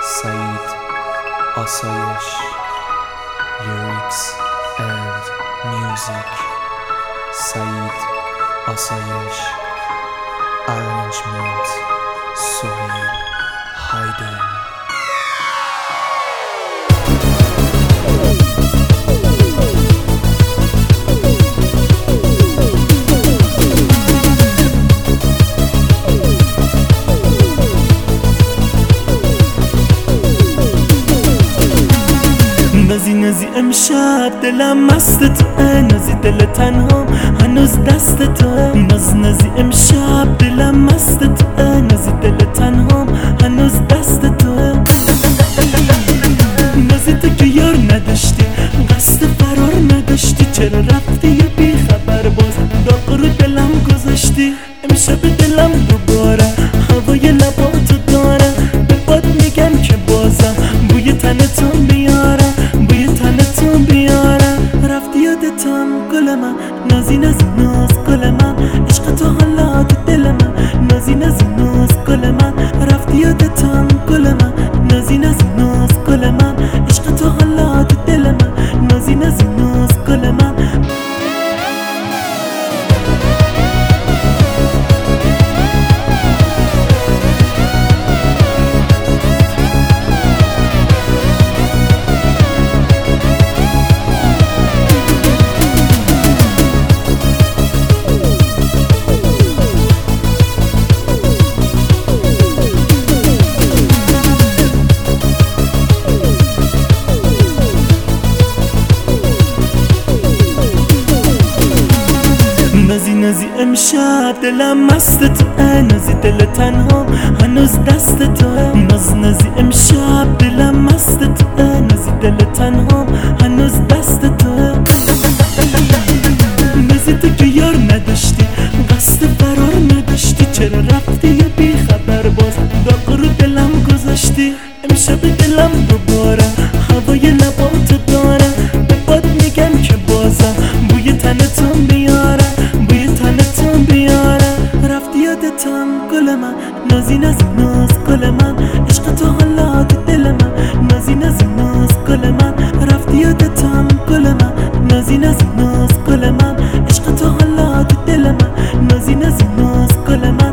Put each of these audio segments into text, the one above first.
سعید آسایش لیریکس اند میوزیک سعید آسایش ارنجمنت سهیل هایدن نازی امشب دلم مست توه، نازی دل تنها هنوز دست توه. نازی امشب دلم مست توه، نازی دل تنها هنوز دست توه. نازی تو که یار نداشتی، قصد فرار نداشتی، چرا رفتی یه بی خبر باز داغ رو دلم گذاشتی. امشب دلم دوباره هوای لباتو داره، به باد میگم که بازم بوی تنتو بیارم، بوی تنتو بیارم. رفتی یادتم گل من، نازی ناز گل من، عشق تو حالا تو دل من، نازی ناز گل من. رفتی یادتم گل من، نازی ناز گل من، عشق تو حالا تو دل من، نازی ناز گل من. نازی امشب دلم مست توه، نازی دل تنها هنوز دست توه. نازی امشب دلم مست توه، نازی دل تنها هنوز دست توه. نازی تو که یار نداشتی، قصد فرار نداشتی، چرا رفتی یه بی خبر باز داغ رو دلم گذاشتی. امشب دلم دوباره هوای لباتو داره، به باد میگم که بازم بوی تنتو بیارم، بوی تنتو بیارم. رفتی یادتم گل من، نازی گل من، عشق تو حالا تو دل من، نازی گل من. رفتی یادتم گل من، نازی گل من، عشق تو حالا تو دل من، نازی گل من.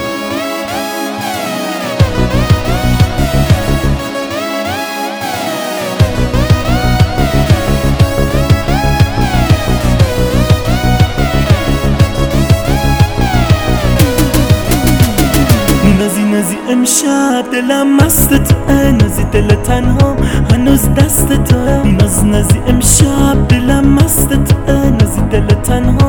نازی امشب دلم مست توه، نازی دل تنها هنوز دست توه. نازی امشب دلم مست توه، نازی دل تنها